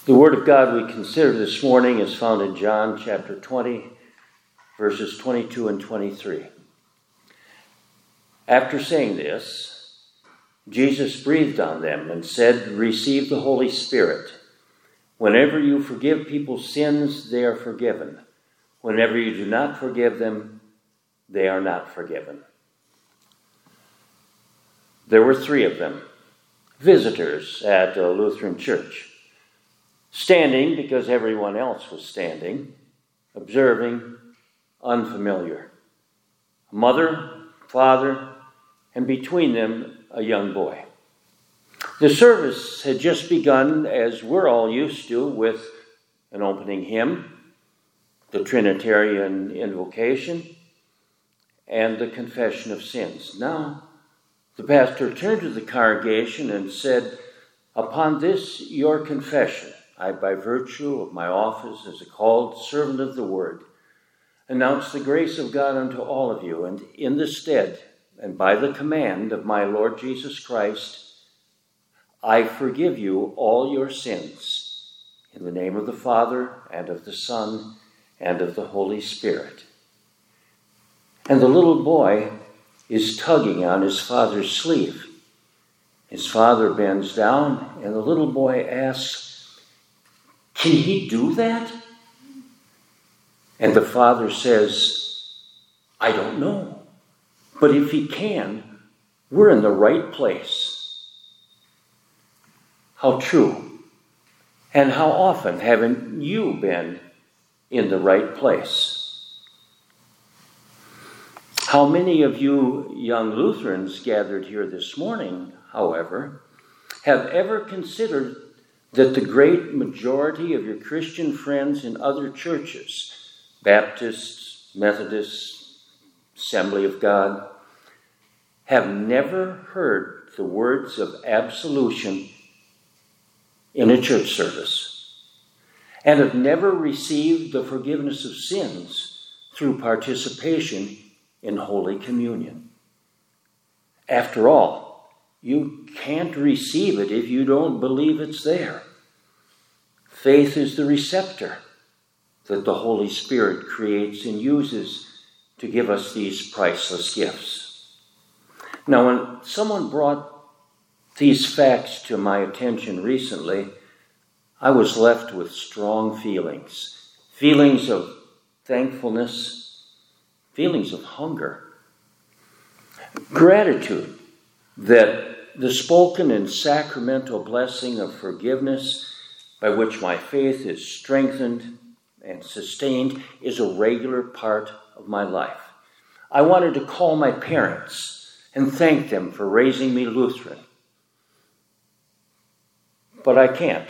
The Word of God we consider this morning is found in John chapter 20, verses 22 and 23. After saying this, Jesus breathed on them and said, "Receive the Holy Spirit. Whenever you forgive people's sins, they are forgiven. Whenever you do not forgive them, they are not forgiven." There were three of them, visitors at a Lutheran church, standing because everyone else was standing, observing, unfamiliar. A mother, father, and between them, a young boy. The service had just begun, as we're all used to, with an opening hymn, the Trinitarian invocation, and the confession of sins. Now, the pastor turned to the congregation and said, "Upon this, your confession, I, by virtue of my office as a called servant of the word, announce the grace of God unto all of you, and in the stead, and by the command of my Lord Jesus Christ, I forgive you all your sins, in the name of the Father, and of the Son, and of the Holy Spirit." And the little boy is tugging on his father's sleeve. His father bends down, and the little boy asks, "Can he do that?" And the father says, "I don't know. But if he can, we're in the right place." How true. And how often haven't you been in the right place? How many of you young Lutherans gathered here this morning, however, have ever considered that the great majority of your Christian friends in other churches, Baptists, Methodists, Assembly of God, have never heard the words of absolution in a church service, and have never received the forgiveness of sins through participation in Holy Communion? After all, you can't receive it if you don't believe it's there. Faith is the receptor that the Holy Spirit creates and uses to give us these priceless gifts. Now, when someone brought these facts to my attention recently, I was left with strong feelings of thankfulness, feelings of hunger, gratitude that the spoken and sacramental blessing of forgiveness by which my faith is strengthened and sustained is a regular part of my life. I wanted to call my parents and thank them for raising me Lutheran, but I can't.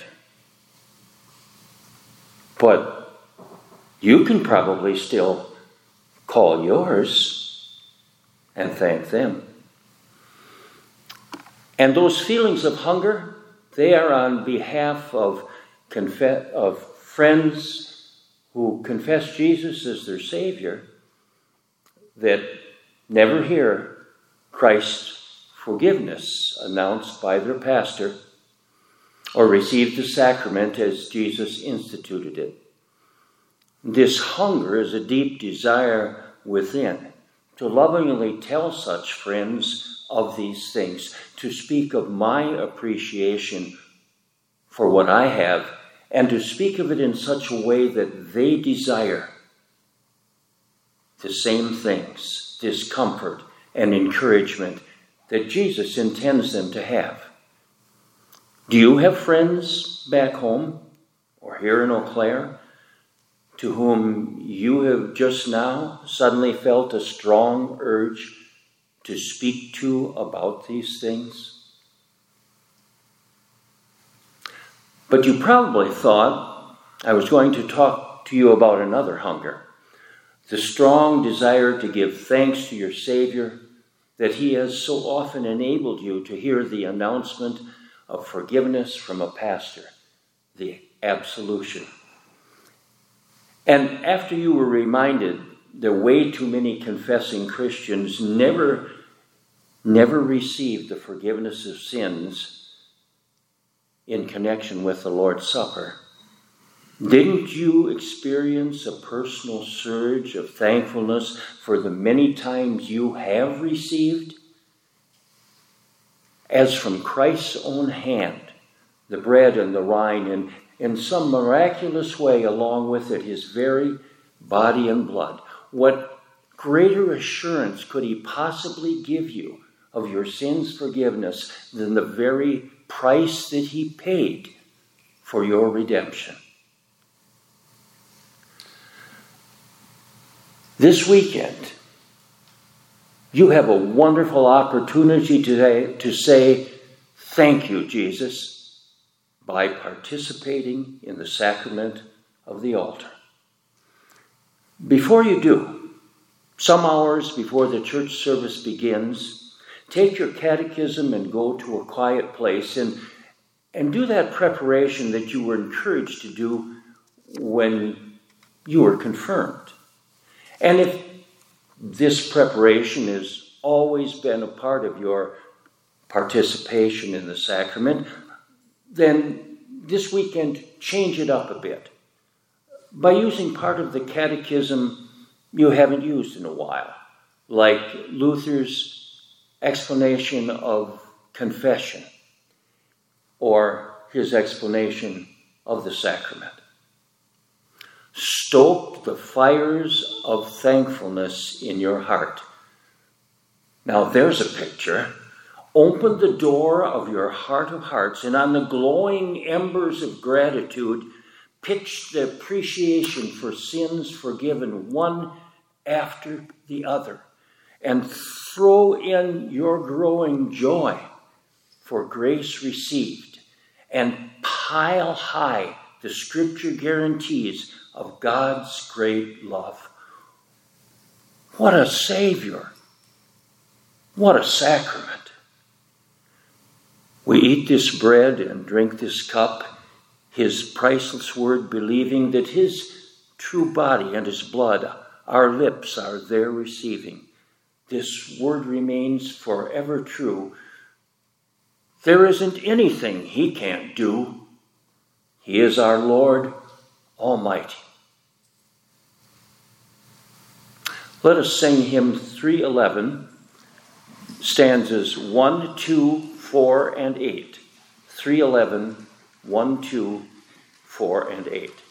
But you can probably still call yours and thank them. And those feelings of hunger, they are on behalf of friends who confess Jesus as their Savior, that never hear Christ's forgiveness announced by their pastor, or receive the sacrament as Jesus instituted it. This hunger is a deep desire within to lovingly tell such friends of these things, to speak of my appreciation for what I have, and to speak of it in such a way that they desire the same things, this comfort and encouragement that Jesus intends them to have. Do you have friends back home or here in Eau Claire to whom you have just now suddenly felt a strong urge to speak to about these things? But you probably thought I was going to talk to you about another hunger, the strong desire to give thanks to your Savior that he has so often enabled you to hear the announcement of forgiveness from a pastor, the absolution. And after you were reminded that way too many confessing Christians never received the forgiveness of sins in connection with the Lord's Supper, Didn't you experience a personal surge of thankfulness for the many times you have received? As from Christ's own hand, the bread and the wine, and in some miraculous way along with it, his very body and blood. What greater assurance could he possibly give you of your sins' forgiveness than the very price that he paid for your redemption? This weekend, you have a wonderful opportunity today to say, thank you, Jesus, by participating in the sacrament of the altar. Before you do, some hours before the church service begins, take your catechism and go to a quiet place and do that preparation that you were encouraged to do when you were confirmed. And if this preparation has always been a part of your participation in the sacrament, then this weekend change it up a bit by using part of the catechism you haven't used in a while, like Luther's explanation of confession or his explanation of the sacrament. Stoke the fires of thankfulness in your heart. Now there's a picture. Open the door of your heart of hearts, and on the glowing embers of gratitude, pitch the appreciation for sins forgiven one after the other, and throw in your growing joy for grace received, and pile high the scripture guarantees of God's great love. What a Savior! What a sacrament! We eat this bread and drink this cup, his priceless word, believing that his true body and his blood, our lips are there receiving. This word remains forever true. There isn't anything he can't do. He is our Lord Almighty. Let us sing hymn 311, stanzas 1, 2, 4, and 8. 311, 1, 2, 4, and 8.